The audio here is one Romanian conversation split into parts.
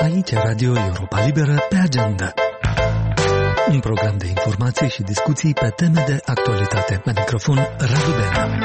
Aici Radio Europa Liberă pe agenda. Un program de informații și discuții pe teme de actualitate. La microfon, Radu Bena.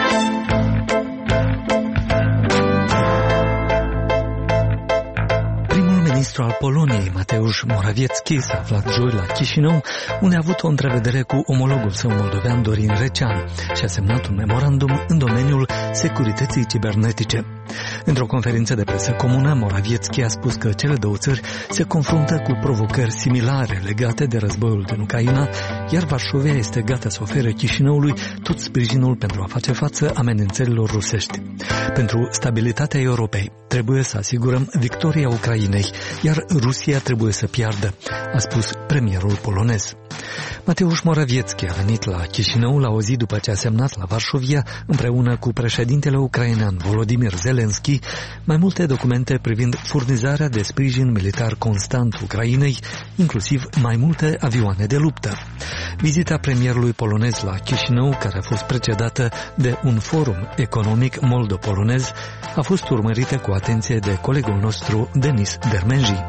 Ministrul al Poloniei, Mateusz Morawiecki, s-a aflat joi la Chișinău, unde a avut o întrevedere cu omologul său moldovean Dorin Recean și a semnat un memorandum în domeniul securității cibernetice. Într-o conferință de presă comună, Morawiecki a spus că cele două țări se confruntă cu provocări similare legate de războiul din Ucraina, iar Varșovia este gata să ofere Chișinăului tot sprijinul pentru a face față amenințărilor rusești. Pentru stabilitatea Europei trebuie să asigurăm victoria Ucrainei, iar Rusia trebuie să piardă, a spus premierul polonez. Mateusz Morawiecki a venit la Chișinău la o zi după ce a semnat la Varșovia, împreună cu președintele ucrainean Volodymyr Zelensky, mai multe documente privind furnizarea de sprijin militar constant Ucrainei, inclusiv mai multe avioane de luptă. Vizita premierului polonez la Chișinău, care a fost precedată de un forum economic moldo-polonez, a fost urmărită cu atenție de colegul nostru Denis Dermenji.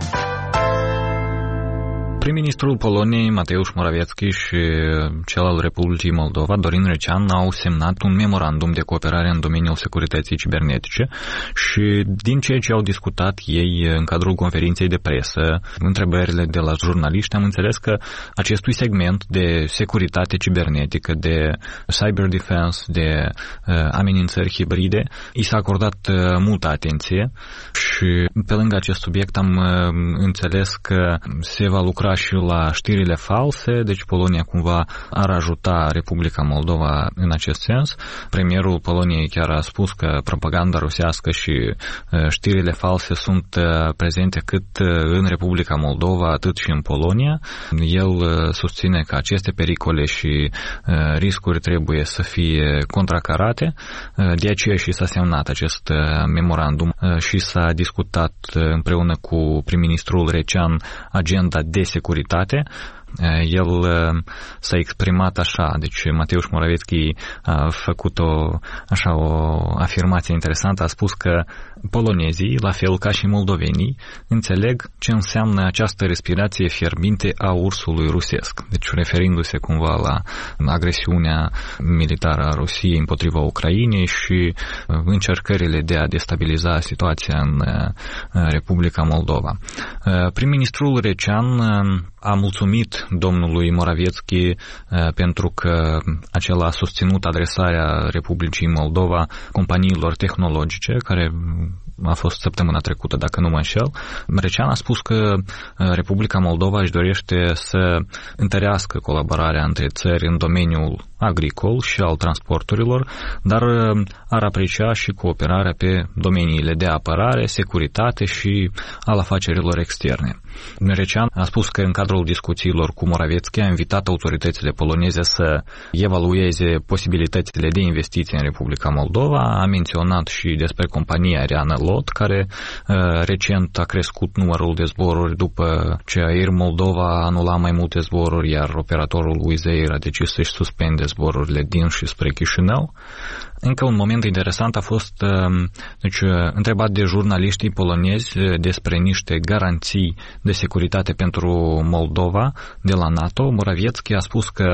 Prim-ministrul Poloniei, Mateusz Morawiecki, și cel al Republicii Moldova, Dorin Recean, au semnat un memorandum de cooperare în domeniul securității cibernetice și din ceea ce au discutat ei în cadrul conferinței de presă, întrebările de la jurnaliști, am înțeles că acestui segment de securitate cibernetică, de cyber defense, de amenințări hibride, i s-a acordat multă atenție și pe lângă acest subiect am înțeles că se va lucra și la știrile false, deci Polonia cumva ar ajuta Republica Moldova în acest sens. Premierul Poloniei chiar a spus că propaganda rusească și știrile false sunt prezente cât în Republica Moldova, atât și în Polonia. El susține că aceste pericole și riscuri trebuie să fie contracarate, de aceea și s-a semnat acest memorandum și s-a discutat împreună cu prim-ministrul Recean agenda de securitate. El s-a exprimat așa, deci Mateusz Morawiecki a făcut o afirmație interesantă, a spus că polonezii, la fel ca și moldovenii, înțeleg ce înseamnă această respirație fierbinte a ursului rusesc, deci referindu-se cumva la agresiunea militară a Rusiei împotriva Ucrainei și încercările de a destabiliza situația în Republica Moldova. Prim-ministrul Recean a mulțumit domnului Morawiecki pentru că acela a susținut adresarea Republicii Moldova companiilor tehnologice, care a fost săptămâna trecută, dacă nu mă înșel. Recean a spus că Republica Moldova își dorește să întărească colaborarea între țări în domeniul agricol și al transporturilor, dar ar aprecia și cooperarea pe domeniile de apărare, securitate și al afacerilor externe. Recean a spus că în cadrul discuțiilor cu Morawiecki a invitat autoritățile poloneze să evalueze posibilitățile de investiții în Republica Moldova, a menționat și despre compania aeriană LOT, care recent a crescut numărul de zboruri după ce Air Moldova a anulat mai multe zboruri, iar operatorul Wizz Air a decis să-și suspende zborurile din și spre Chișinău. Încă un moment interesant a fost întrebat de jurnaliștii polonezi despre niște garanții de securitate pentru Moldova de la NATO. Morawiecki a spus că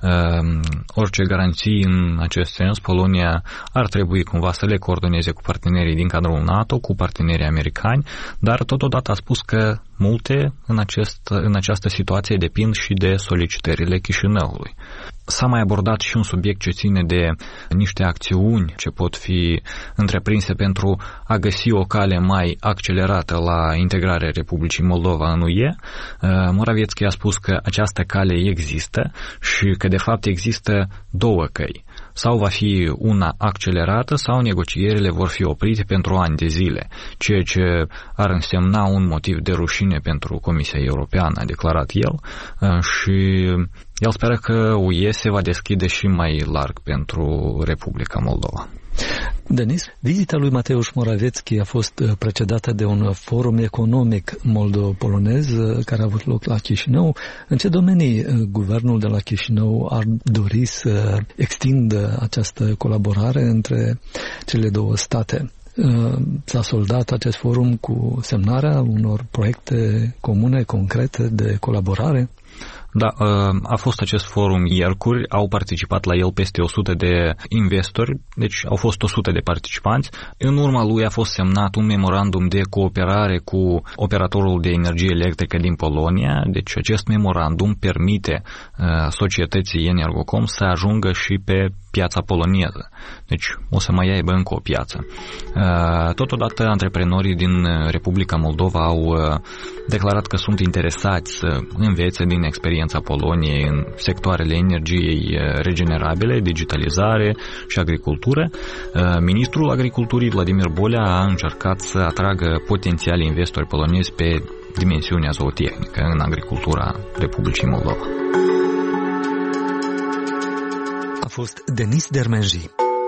orice garanții în acest sens Polonia ar trebui cumva să le coordoneze cu partenerii din cadrul NATO, cu partenerii americani, dar totodată a spus că multe în această situație depind și de solicitările Chișinăului. S-a mai abordat și un subiect ce ține de niște acțiuni ce pot fi întreprinse pentru a găsi o cale mai accelerată la integrarea Republicii Moldova în UE. Morawiecki a spus că această cale există și că de fapt există două căi. Sau va fi una accelerată sau negocierile vor fi oprite pentru ani de zile, ceea ce ar însemna un motiv de rușine pentru Comisia Europeană, a declarat el, și el speră că UE se va deschide și mai larg pentru Republica Moldova. Denis, vizita lui Mateusz Morawiecki a fost precedată de un forum economic moldo-polonez care a avut loc la Chișinău. În ce domenii guvernul de la Chișinău ar dori să extindă această colaborare între cele două state? S-a soldat acest forum cu semnarea unor proiecte comune, concrete de colaborare? Da, a fost acest forum iercuri, au participat la el peste 100 de investori, deci au fost 100 de participanți. În urma lui a fost semnat un memorandum de cooperare cu operatorul de energie electrică din Polonia, deci acest memorandum permite societății Energocom să ajungă și pe piața poloneză. Deci o să mai aibă încă o piață. Totodată, antreprenorii din Republica Moldova au declarat că sunt interesați să învețe din experiența Poloniei în sectoarele energiei regenerabile, digitalizare și agricultură. Ministrul Agriculturii, Vladimir Bolea, a încercat să atragă potențiali investori polonezi pe dimensiunea zootehnică în agricultura Republicii Moldova. A fost Denis Dermenji.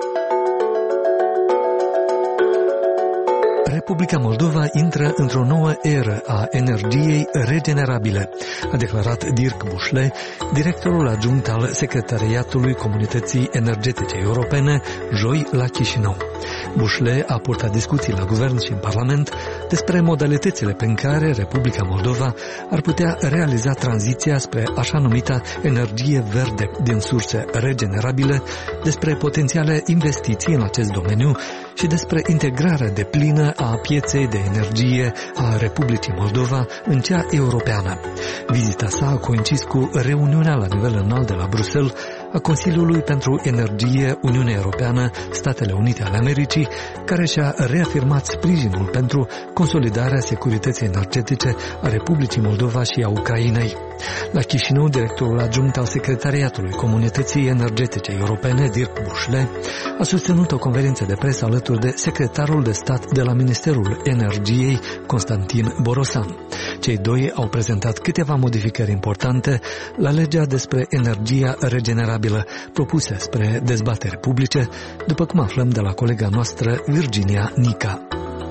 Republica Moldova intră într-o nouă eră a energiei regenerabile, a declarat Dirk Bușle, directorul adjunct al Secretariatului Comunității Energetice Europene, joi la Chișinău. Bușle a purtat discuții la guvern și în Parlament despre modalitățile prin care Republica Moldova ar putea realiza tranziția spre așa numita energie verde din surse regenerabile, despre potențiale investiții în acest domeniu și despre integrarea deplină a pieței de energie a Republicii Moldova în cea europeană. Vizita sa a coincis cu reuniunea la nivel înalt de la Bruxelles a Consiliului pentru Energie Uniunea Europeană, Statele Unite ale Americii, care și-a reafirmat sprijinul pentru consolidarea securității energetice a Republicii Moldova și a Ucrainei. La Chișinău, directorul adjunct al Secretariatului Comunității Energetice Europene, Dirk Bușle, a susținut o conferință de presă alături de secretarul de stat de la Ministerul Energiei, Constantin Borosan. Cei doi au prezentat câteva modificări importante la legea despre energia regenerabilă propuse spre dezbateri publice, după cum aflăm de la colega noastră Virginia Nica.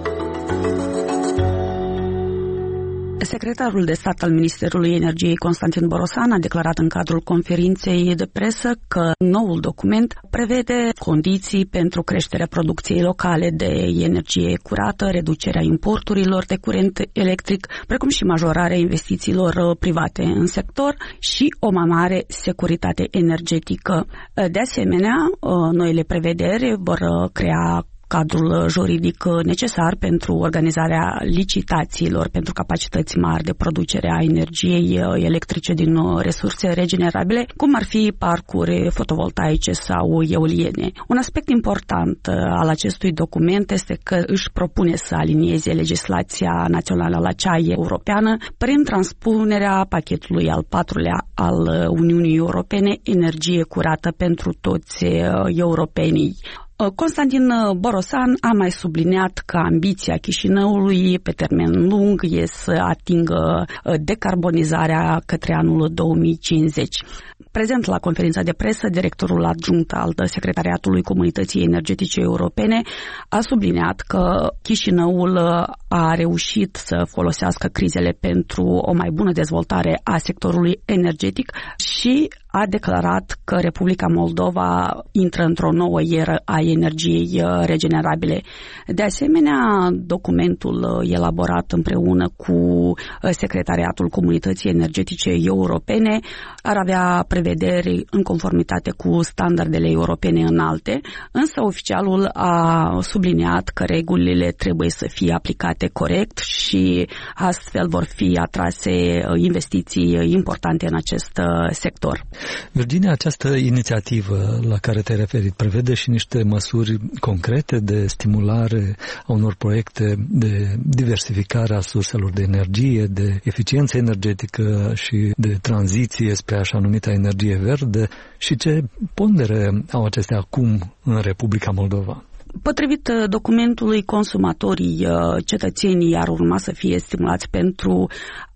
Secretarul de stat al Ministerului Energiei, Constantin Borosan, a declarat în cadrul conferinței de presă că noul document prevede condiții pentru creșterea producției locale de energie curată, reducerea importurilor de curent electric, precum și majorarea investițiilor private în sector și o mai mare securitate energetică. De asemenea, noile prevederi vor crea cadrul juridic necesar pentru organizarea licitațiilor pentru capacități mari de producere a energiei electrice din resurse regenerabile, cum ar fi parcuri fotovoltaice sau eoliene. Un aspect important al acestui document este că își propune să alinieze legislația națională la cea europeană prin transpunerea pachetului al patrulea al Uniunii Europene, energie curată pentru toți europenii. Constantin Borosan a mai subliniat că ambiția Chișinăului pe termen lung e să atingă decarbonizarea către anul 2050. Prezent la conferința de presă, directorul adjunct al Secretariatului Comunității Energetice Europene a subliniat că Chișinăul a reușit să folosească crizele pentru o mai bună dezvoltare a sectorului energetic și a declarat că Republica Moldova intră într-o nouă eră a energiei regenerabile. De asemenea, documentul elaborat împreună cu Secretariatul Comunității Energetice Europene ar avea prevederi în conformitate cu standardele europene înalte, însă oficialul a subliniat că regulile trebuie să fie aplicate corect și astfel vor fi atrase investiții importante în acest sector. Virginia, această inițiativă la care te-ai referit prevede și niște măsuri concrete de stimulare a unor proiecte de diversificare a surselor de energie, de eficiență energetică și de tranziție spre așa numita energie verde, și ce pondere au acestea acum în Republica Moldova? Potrivit documentului, consumatorii, cetățenii ar urma să fie stimulați pentru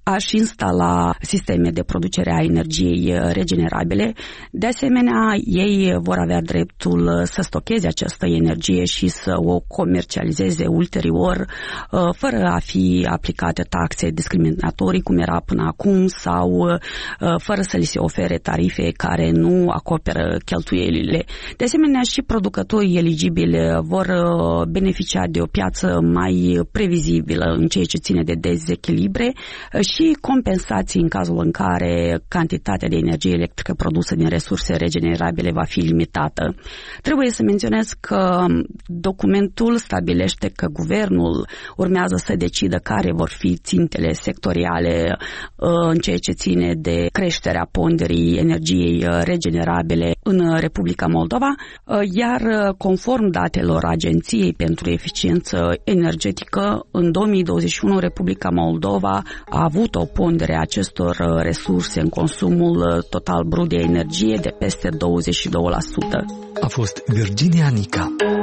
a-și instala sisteme de producere a energiei regenerabile. De asemenea, ei vor avea dreptul să stocheze această energie și să o comercializeze ulterior, fără a fi aplicate taxe discriminatorii, cum era până acum, sau fără să li se ofere tarife care nu acoperă cheltuielile. De asemenea, și producătorii eligibili vor beneficia de o piață mai previzibilă în ceea ce ține de dezechilibre și compensații în cazul în care cantitatea de energie electrică produsă din resurse regenerabile va fi limitată. Trebuie să menționez că documentul stabilește că guvernul urmează să decidă care vor fi țintele sectoriale în ceea ce ține de creșterea ponderii energiei regenerabile în Republica Moldova, iar conform datelor Agenției pentru Eficiență Energetică, în 2021 Republica Moldova a avut o pondere a acestor resurse în consumul total brut de energie de peste 22%. A fost Virginia Nica.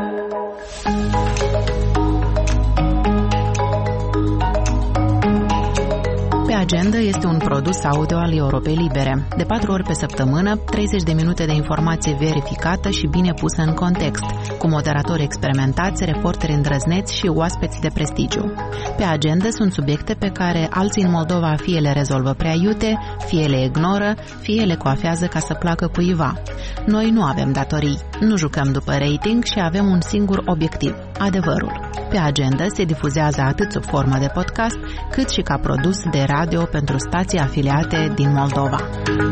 Pe agenda este un produs audio al Europei Libere. De 4 ori pe săptămână, 30 de minute de informație verificată și bine pusă în context, cu moderatori experimentați, reporteri îndrăzneți și oaspeți de prestigiu. Pe agenda sunt subiecte pe care alții în Moldova fie le rezolvă prea iute, fie le ignoră, fie le coafează ca să placă cuiva. Noi nu avem datorii, nu jucăm după rating și avem un singur obiectiv, adevărul. Pe agenda se difuzează atât sub formă de podcast, cât și ca produs de radio pentru stații afiliate din Moldova.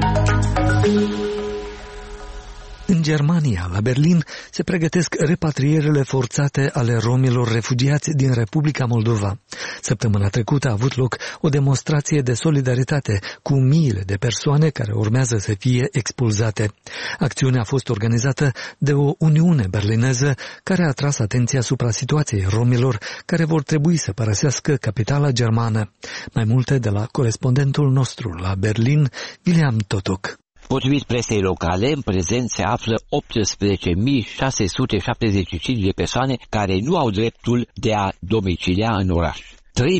În Germania, la Berlin, se pregătesc repatrierile forțate ale romilor refugiați din Republica Moldova. Săptămâna trecută a avut loc o demonstrație de solidaritate cu miile de persoane care urmează să fie expulzate. Acțiunea a fost organizată de o uniune berlineză care a atras atenția asupra situației romilor care vor trebui să părăsească capitala germană. Mai multe de la corespondentul nostru la Berlin, William Totok. Potrivit presei locale, în prezent se află 18.675 de persoane care nu au dreptul de a domicilia în oraș. 3.572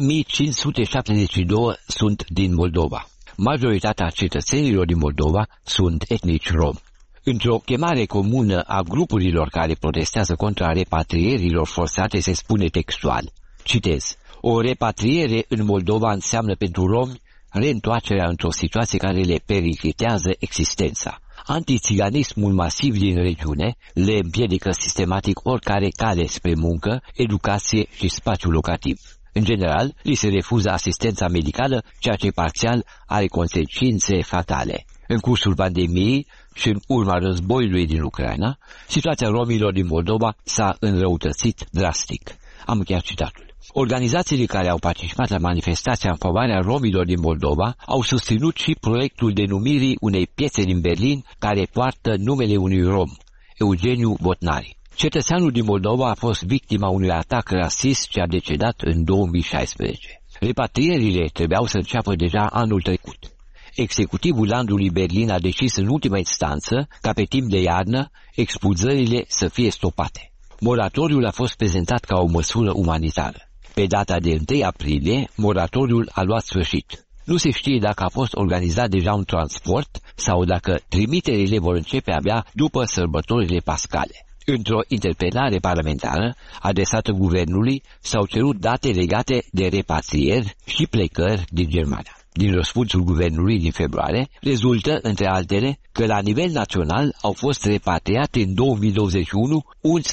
sunt din Moldova. Majoritatea cetățenilor din Moldova sunt etnici rom. Într-o chemare comună a grupurilor care protestează contra repatrierilor forțate se spune textual, citez, o repatriere în Moldova înseamnă pentru romi reîntoarcerea într-o situație care le periclitează existența. Antițiganismul masiv din regiune le împiedică sistematic oricare cale spre muncă, educație și spațiu locativ. În general, li se refuză asistența medicală, ceea ce parțial are consecințe fatale. În cursul pandemiei și în urma războiului din Ucraina, situația romilor din Moldova s-a înrăutățit drastic. Am încheiat citatul. Organizațiile care au participat la manifestația în favoarea romilor din Moldova au susținut și proiectul denumirii unei piețe din Berlin care poartă numele unui rom, Eugeniu Botnari. Cetățeanul din Moldova a fost victima unui atac rasist ce a decedat în 2016. Repatrierile trebuiau să înceapă deja anul trecut. Executivul landului Berlin a decis în ultima instanță ca pe timp de iarnă expulzările să fie stopate. Moratoriul a fost prezentat ca o măsură umanitară. Pe data de 1 aprilie, moratoriul a luat sfârșit. Nu se știe dacă a fost organizat deja un transport sau dacă trimiterile vor începe abia după sărbătorile pascale. Într-o interpelare parlamentară adresată guvernului s-au cerut date legate de repatrieri și plecări din Germania. Din răspunsul guvernului din februarie, rezultă, între altele, că la nivel național au fost repatriate în 2021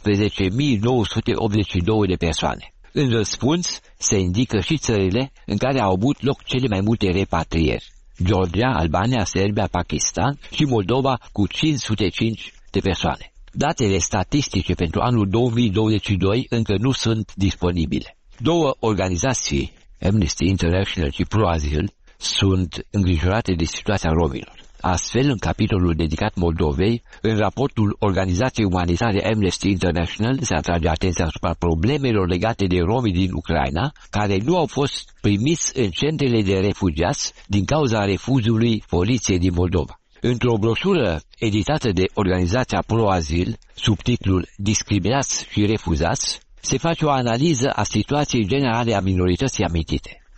11.982 de persoane. În răspuns se indică și țările în care au avut loc cele mai multe repatrieri: Georgia, Albania, Serbia, Pakistan și Moldova cu 505 de persoane. Datele statistice pentru anul 2022 încă nu sunt disponibile. Două organizații, Amnesty International și ProAzyl, sunt îngrijorate de situația romilor. Astfel, în capitolul dedicat Moldovei, în raportul organizației umanitare Amnesty International se atrage atenția asupra problemelor legate de romii din Ucraina, care nu au fost primiți în centrele de refugiați din cauza refuzului poliției din Moldova. Într-o broșură editată de organizația ProAzyl, sub titlul Discriminați și refuzați, se face o analiză a situației generale a minorității amintite.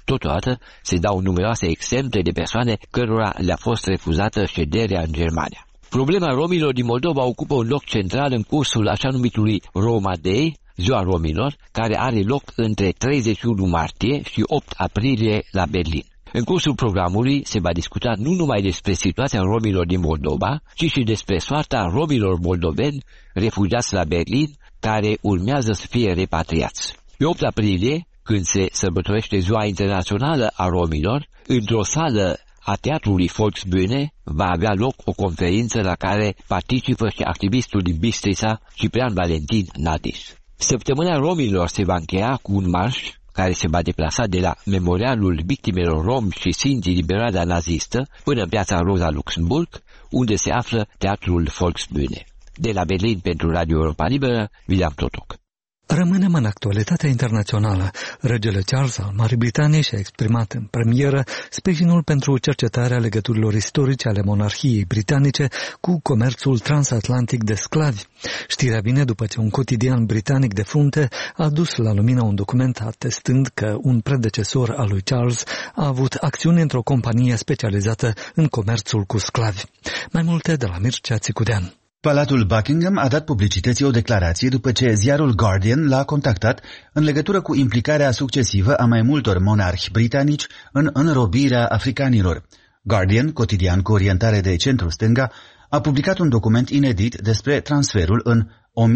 Totodată se dau numeroase exemple de persoane cărora le-a fost refuzată șederea în Germania. Problema romilor din Moldova ocupă un loc central în cursul așa numitului Roma Day, Ziua Romilor, care are loc între 31 martie și 8 aprilie la Berlin. În cursul programului se va discuta nu numai despre situația romilor din Moldova, ci și despre soarta romilor moldoveni refugiați la Berlin, care urmează să fie repatriați. Pe 8 aprilie, când se sărbătorește Ziua Internațională a Romilor, într-o sală a Teatrului Volksbühne va avea loc o conferință la care participă și activistul din Bistrița, Ciprian Valentin Nadis. Săptămâna romilor se va încheia cu un marș care se va deplasa de la Memorialul Victimelor Rom și Sinții din perioada nazistă până în piața Rosa Luxemburg, unde se află Teatrul Volksbühne. De la Berlin pentru Radio Europa Liberă, William Totoc. Rămânem în actualitatea internațională. Regele Charles al Marii Britanii și-a exprimat în premieră sprijinul pentru cercetarea legăturilor istorice ale monarhiei britanice cu comerțul transatlantic de sclavi. Știrea vine după ce un cotidian britanic de frunte a dus la lumină un document atestând că un predecesor al lui Charles a avut acțiuni într-o companie specializată în comerțul cu sclavi. Mai multe de la Mircea Țicudean. Palatul Buckingham a dat publicității o declarație după ce ziarul Guardian l-a contactat în legătură cu implicarea succesivă a mai multor monarhi britanici în înrobirea africanilor. Guardian, cotidian cu orientare de centru-stânga, a publicat un document inedit despre transferul în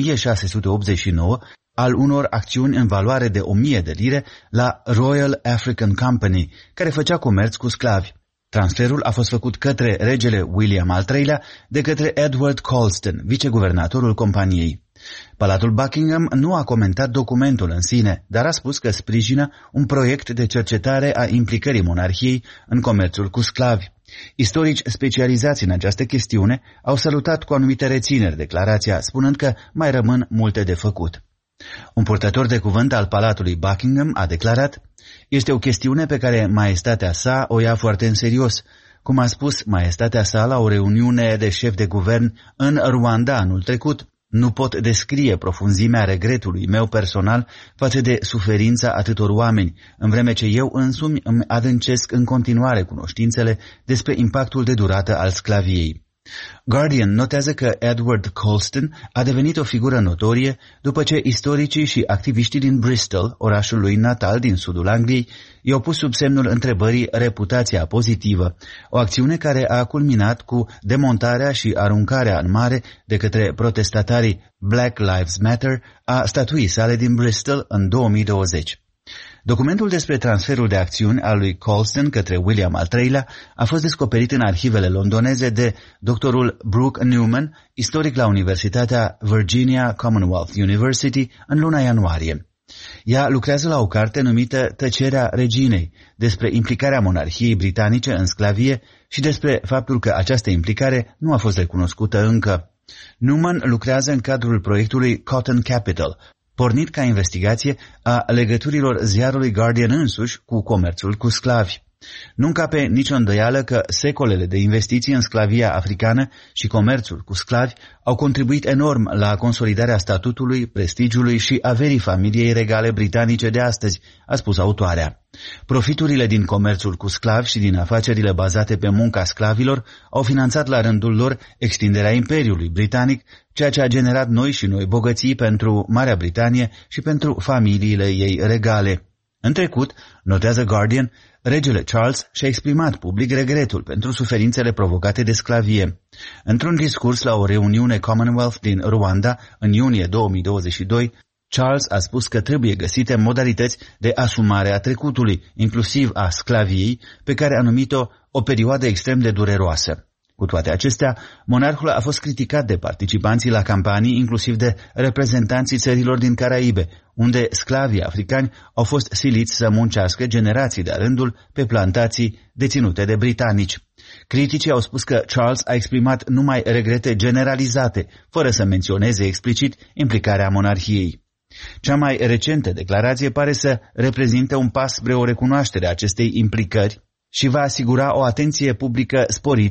1689 al unor acțiuni în valoare de 1000 de lire la Royal African Company, care făcea comerț cu sclavi. Transferul a fost făcut către regele William al III-lea de către Edward Colston, viceguvernatorul companiei. Palatul Buckingham nu a comentat documentul în sine, dar a spus că sprijină un proiect de cercetare a implicării monarhiei în comerțul cu sclavi. Istorici specializați în această chestiune au salutat cu anumite rețineri declarația, spunând că mai rămân multe de făcut. Un purtător de cuvânt al Palatului Buckingham a declarat: "Este o chestiune pe care maestatea sa o ia foarte în serios. Cum a spus maestatea sa la o reuniune de șef de guvern în Rwanda anul trecut, nu pot descrie profunzimea regretului meu personal față de suferința atâtor oameni, în vreme ce eu însumi îmi adâncesc în continuare cunoștințele despre impactul de durată al sclaviei." Guardian notează că Edward Colston a devenit o figură notorie după ce istoricii și activiștii din Bristol, orașul lui natal din sudul Angliei, i-au pus sub semnul întrebării reputația pozitivă, o acțiune care a culminat cu demontarea și aruncarea în mare de către protestatarii Black Lives Matter a statuii sale din Bristol în 2020. Documentul despre transferul de acțiuni al lui Colston către William al III-lea a fost descoperit în arhivele londoneze de doctorul Brooke Newman, istoric la Universitatea Virginia Commonwealth University, în luna ianuarie. Ea lucrează la o carte numită Tăcerea reginei, despre implicarea monarhiei britanice în sclavie și despre faptul că această implicare nu a fost recunoscută încă. Newman lucrează în cadrul proiectului Cotton Capital, pornit ca investigație a legăturilor ziarului Guardian însuși cu comerțul cu sclavi. Nu încape nicio îndoială că secolele de investiții în sclavia africană și comerțul cu sclavi au contribuit enorm la consolidarea statutului, prestigiului și averii familiei regale britanice de astăzi, a spus autoarea. Profiturile din comerțul cu sclavi și din afacerile bazate pe munca sclavilor au finanțat la rândul lor extinderea Imperiului Britanic, ceea ce a generat noi și noi bogății pentru Marea Britanie și pentru familiile ei regale. În trecut, notează Guardian, regele Charles și-a exprimat public regretul pentru suferințele provocate de sclavie. Într-un discurs la o reuniune Commonwealth din Rwanda în iunie 2022, Charles a spus că trebuie găsite modalități de asumare a trecutului, inclusiv a sclaviei, pe care a numit-o o perioadă extrem de dureroasă. Cu toate acestea, monarhul a fost criticat de participanții la campanii, inclusiv de reprezentanții țărilor din Caraibe, unde sclavii africani au fost siliți să muncească generații de-a rândul pe plantații deținute de britanici. Criticii au spus că Charles a exprimat numai regrete generalizate, fără să menționeze explicit implicarea monarhiei. Cea mai recentă declarație pare să reprezinte un pas spre o recunoaștere a acestei implicări și va asigura o atenție publică sporită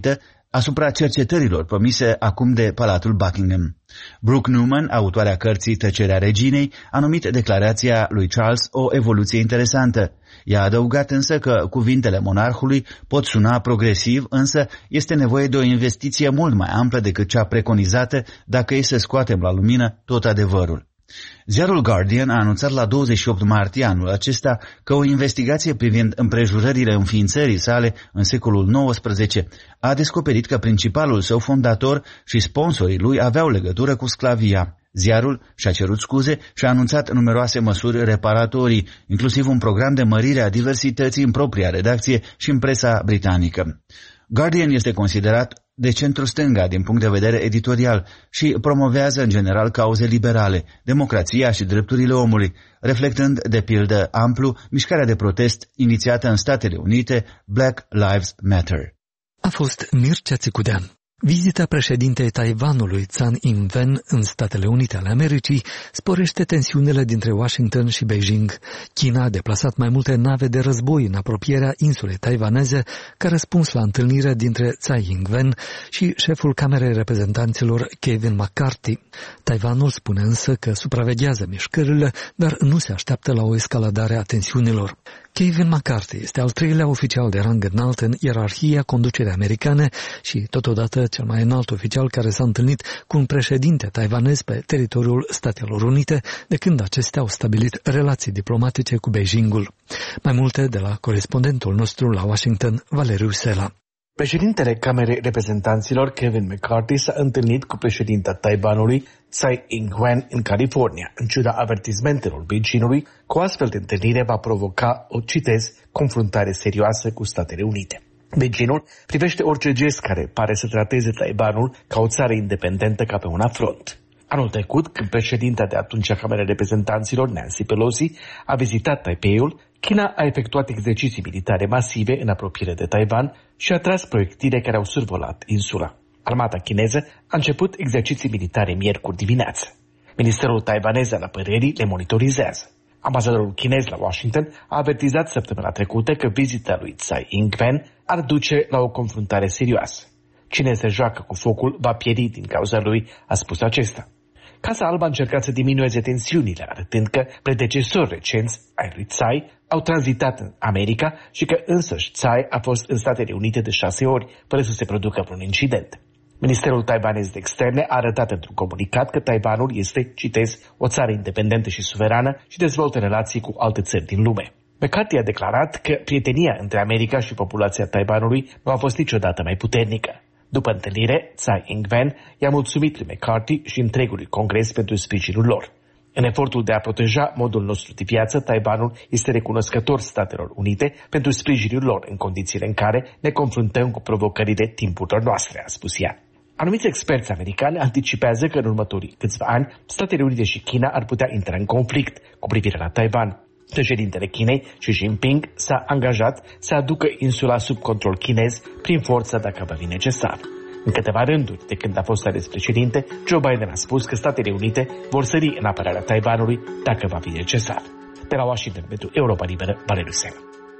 asupra cercetărilor promise acum de Palatul Buckingham. Brooke Newman, autoarea cărții Tăcerea reginei, a numit declarația lui Charles o evoluție interesantă. I-a adăugat însă că cuvintele monarhului pot suna progresiv, însă este nevoie de o investiție mult mai amplă decât cea preconizată dacă e să scoatem la lumină tot adevărul. Ziarul Guardian a anunțat la 28 martie anul acesta că o investigație privind împrejurările înființării sale în secolul XIX a descoperit că principalul său fondator și sponsorii lui aveau legătură cu sclavia. Ziarul și-a cerut scuze și a anunțat numeroase măsuri reparatorii, inclusiv un program de mărire a diversității în propria redacție și în presa britanică. Guardian este considerat de centru-stânga din punct de vedere editorial și promovează în general cauze liberale, democrația și drepturile omului, reflectând de pildă amplu mișcarea de protest inițiată în Statele Unite, Black Lives Matter. A fost Mircea Țicudean. Vizita președintei Taiwanului Tsai Ing-wen în Statele Unite ale Americii sporește tensiunile dintre Washington și Beijing. China a deplasat mai multe nave de război în apropierea insulei taiwaneze ca răspuns la întâlnirea dintre Tsai Ing-wen și șeful Camerei Reprezentanților Kevin McCarthy. Taiwanul spune însă că supraveghează mișcările, dar nu se așteaptă la o escaladare a tensiunilor. Kevin McCarthy este al treilea oficial de rang înalt în ierarhia conducerii americane și totodată cel mai înalt oficial care s-a întâlnit cu un președinte taiwanez pe teritoriul Statelor Unite de când acestea au stabilit relații diplomatice cu Beijingul. Mai multe de la corespondentul nostru la Washington, Valeriu Sela. Președintele Camerei Reprezentanților, Kevin McCarthy, s-a întâlnit cu președinta Taiwanului, Tsai Ing-wen, în California. În ciuda avertizmentelor Beijingului, cu o astfel de întâlnire va provoca, o citez, confruntare serioasă cu Statele Unite. Beijingul privește orice gest care pare să trateze Taiwanul ca o țară independentă ca pe un afront. Anul trecut, când președinta de atunci a Camerei Reprezentanților, Nancy Pelosi, a vizitat Taipeiul, China a efectuat exerciții militare masive în apropiere de Taiwan și a tras proiectile care au survolat insula. Armata chineză a început exerciții militare miercuri dimineață. Ministerul taiwanez al apărării le monitorizează. Ambasadorul chinez la Washington a avertizat săptămâna trecută că vizita lui Tsai Ing-wen ar duce la o confruntare serioasă. Cine se joacă cu focul va pieri din cauza lui, a spus acesta. Casa Albă a încercat să diminueze tensiunile, arătând că predecesori recenți ai lui Tsai au tranzitat în America și că însăși Tsai a fost în Statele Unite de 6 ori, fără să se producă vreun incident. Ministerul taiwanez de externe a arătat într-un comunicat că Taiwanul este, citez, o țară independentă și suverană și dezvoltă relații cu alte țări din lume. McCarthy a declarat că prietenia între America și populația Taiwanului nu a fost niciodată mai puternică. După întâlnire, Tsai Ing-wen i-a mulțumit lui McCarthy și întregului Congres pentru sprijinul lor. În efortul de a proteja modul nostru de viață, Taiwanul este recunoscător Statelor Unite pentru sprijinul lor în condițiile în care ne confruntăm cu provocările timpurilor noastre, a spus ea. Anumiți experți americani anticipează că în următorii câțiva ani, Statele Unite și China ar putea intra în conflict cu privire la Taiwan. Președintele Chinei, Xi Jinping, s-a angajat să aducă insula sub control chinez prin forță dacă va fi necesar. În câteva rânduri de când a fost ales președinte, Joe Biden a spus că Statele Unite vor sări în apărarea Taiwanului dacă va fi necesar. De la Washington pentru Europa Liberă, Valeriu Sela.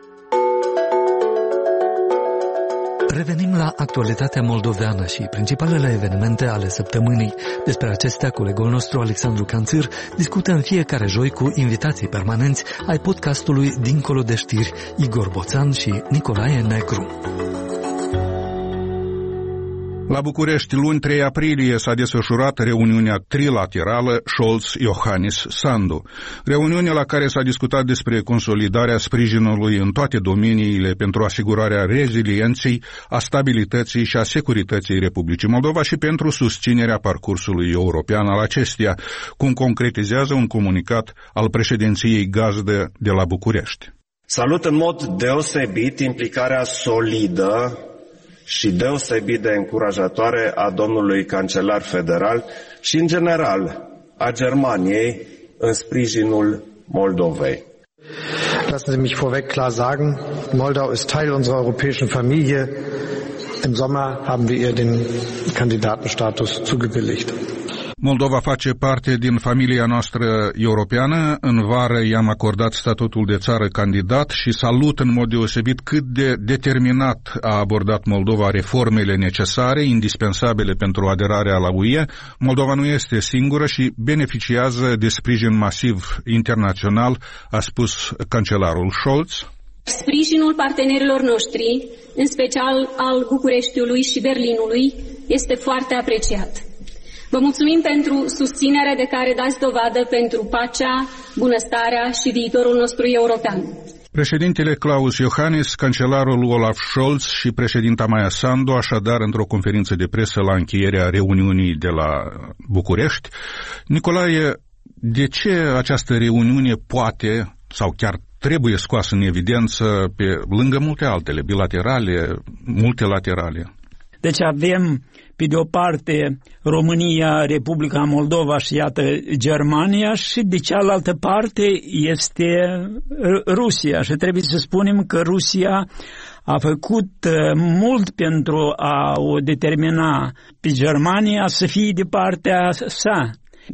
Revenim la actualitatea moldoveană și principalele evenimente ale săptămânii. Despre acestea, colegul nostru Alexandru Canțir discută în fiecare joi cu invitații permanenți ai podcastului Dincolo de știri, Igor Boțan și Nicolae Negru. La București, luni 3 aprilie, s-a desfășurat reuniunea trilaterală Scholz-Iohannis-Sandu. Reuniune la care s-a discutat despre consolidarea sprijinului în toate domeniile pentru asigurarea rezilienței, a stabilității și a securității Republicii Moldova și pentru susținerea parcursului european al acesteia, cum concretizează un comunicat al președinției gazdă de la București. Salut în mod deosebit implicarea solidă și deosebit de încurajatoare a domnului cancelar federal și, în general, a Germaniei în sprijinul Moldovei. Lassen Sie mich vorweg klar sagen, Moldau ist Teil unserer europäischen Familie. Im Sommer haben wir ihr den Kandidatenstatus zugebilligt. Moldova face parte din familia noastră europeană. În vară i-am acordat statutul de țară candidat și salut în mod deosebit cât de determinat a abordat Moldova reformele necesare, indispensabile pentru aderarea la UE. Moldova nu este singură și beneficiază de sprijin masiv internațional, a spus cancelarul Scholz. Sprijinul partenerilor noștri, în special al Bucureștiului și Berlinului, este foarte apreciat. Vă mulțumim pentru susținerea de care dați dovadă pentru pacea, bunăstarea și viitorul nostru european. Președintele Klaus Iohannis, cancelarul Olaf Scholz și președinta Maia Sandu, așadar, într-o conferință de presă la încheierea reuniunii de la București. Nicolae, de ce această reuniune poate sau chiar trebuie scoasă în evidență pe lângă multe altele, bilaterale, multilaterale? Deci avem, pe de o parte, România, Republica Moldova și, iată, Germania, și de cealaltă parte este Rusia. Și trebuie să spunem că Rusia a făcut mult pentru a o determina pe Germania să fie de partea sa.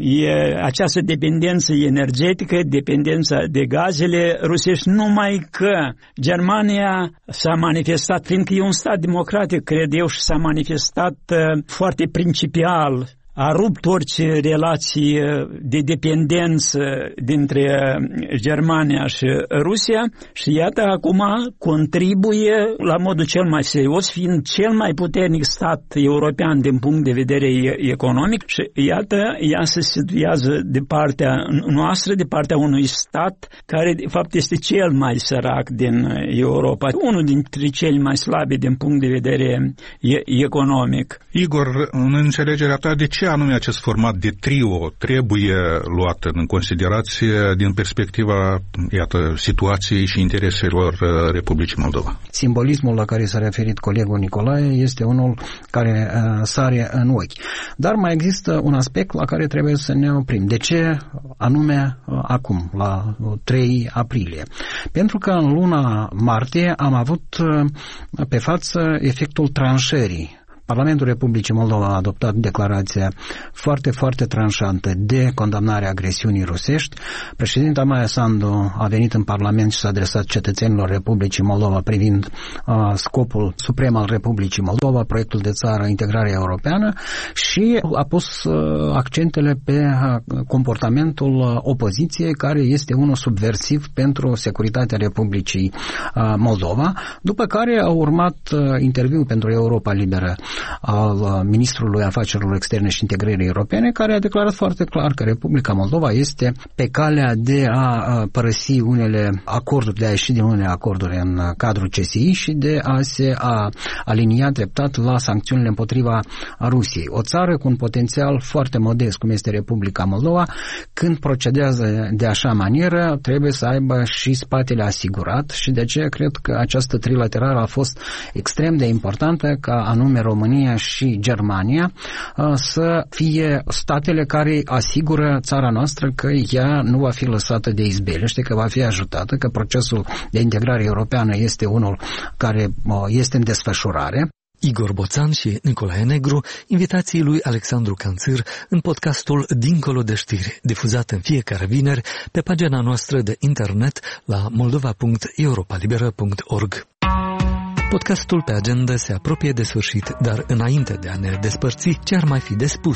Această dependență energetică, dependența de gazele rusești, numai că Germania s-a manifestat, fiindcă e un stat democratic, cred eu, și s-a manifestat foarte principial, a rupt orice relații de dependență dintre Germania și Rusia și iată acum contribuie la modul cel mai serios, fiind cel mai puternic stat european din punct de vedere economic și iată ea se situează de partea noastră, de partea unui stat care de fapt este cel mai sărac din Europa, unul dintre cei mai slabi din punct de vedere economic. Igor, în înțelegerea ta, de ce anume acest format de trio trebuie luat în considerație din perspectiva, iată, situației și intereselor Republicii Moldova? Simbolismul la care s-a referit colegul Nicolae este unul care sare în ochi. Dar mai există un aspect la care trebuie să ne oprim. De ce anume acum, la 3 aprilie? Pentru că în luna martie am avut pe față efectul tranșării. Parlamentul Republicii Moldova a adoptat declarația foarte, foarte tranșantă de condamnare a agresiunii rusești. Președinta Maia Sandu a venit în Parlament și s-a adresat cetățenilor Republicii Moldova privind scopul suprem al Republicii Moldova, proiectul de țară, integrarea europeană, și a pus accentele pe comportamentul opoziției, care este unul subversiv pentru securitatea Republicii Moldova, după care a urmat interviul pentru Europa Liberă al ministrului afacerilor externe și integrării europene, care a declarat foarte clar că Republica Moldova este pe calea de a părăsi unele acorduri, de a ieși din unele acorduri în cadrul CSI și de a se alinia treptat la sancțiunile împotriva Rusiei. O țară cu un potențial foarte modest, cum este Republica Moldova, când procedează de așa manieră, trebuie să aibă și spatele asigurat și de aceea cred că această trilaterală a fost extrem de importantă, ca anume România și Germania să fie statele care asigură țara noastră că ea nu va fi lăsată de izbeliște, că va fi ajutată, că procesul de integrare europeană este unul care este în desfășurare. Igor Boțan și Nicolae Negru, invitații lui Alexandru Canțir în podcastul Dincolo de știri, difuzat în fiecare vineri pe pagina noastră de internet la moldova.europalibera.org. Podcastul pe agenda se apropie de sfârșit, dar înainte de a ne despărți, ce ar mai fi de spus?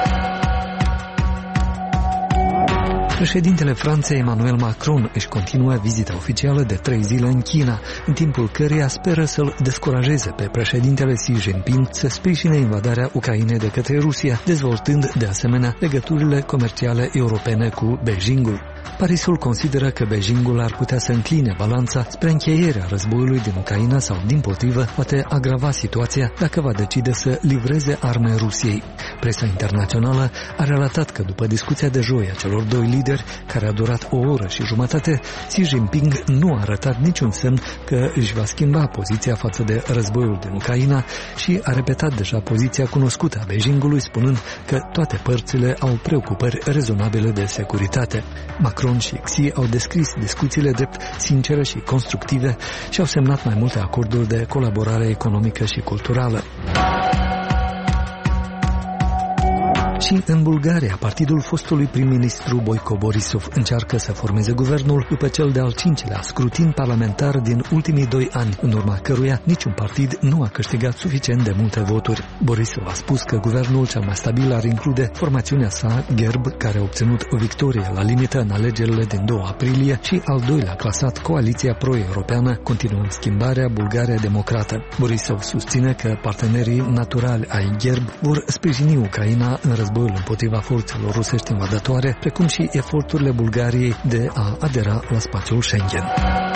Președintele Franței Emmanuel Macron își continuă vizita oficială de 3 zile în China, în timpul căreia speră să-l descurajeze pe președintele Xi Jinping să sprijine invadarea Ucrainei de către Rusia, dezvoltând de asemenea legăturile comerciale europene cu Beijingul. Parisul consideră că Beijingul ar putea să încline balanța spre încheierea războiului din Ucraina sau, dimpotrivă, poate agrava situația dacă va decide să livreze arme Rusiei. Presa internațională a relatat că după discuția de joi a celor doi lideri, care a durat 1 oră și jumătate, Xi Jinping nu a arătat niciun semn că își va schimba poziția față de războiul din Ucraina și a repetat deja poziția cunoscută a Beijingului, spunând că toate părțile au preocupări rezonabile de securitate. Macron și Xi au descris discuțiile drept sincere și constructive și au semnat mai multe acorduri de colaborare economică și culturală. Și în Bulgaria, partidul fostului prim-ministru Boico Borisov încearcă să formeze guvernul după cel de-al 5-lea scrutin parlamentar din ultimii 2 ani, în urma căruia niciun partid nu a câștigat suficient de multe voturi. Borisov a spus că guvernul cel mai stabil ar include formațiunea sa, GERB, care a obținut o victorie la limită în alegerile din 2 aprilie, și al 2-lea clasat Coaliția Pro-Europeană, continuând schimbarea Bulgaria Democrată. Borisov susține că partenerii naturali ai GERB vor sprijini Ucraina în războiul împotriva forțelor rusești invadatoare, precum și eforturile Bulgariei de a adera la spațiul Schengen.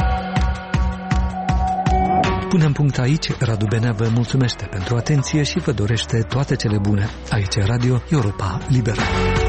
Punem punct aici. Radu Benea vă mulțumește pentru atenție și vă dorește toate cele bune. Aici Radio Europa Liberă.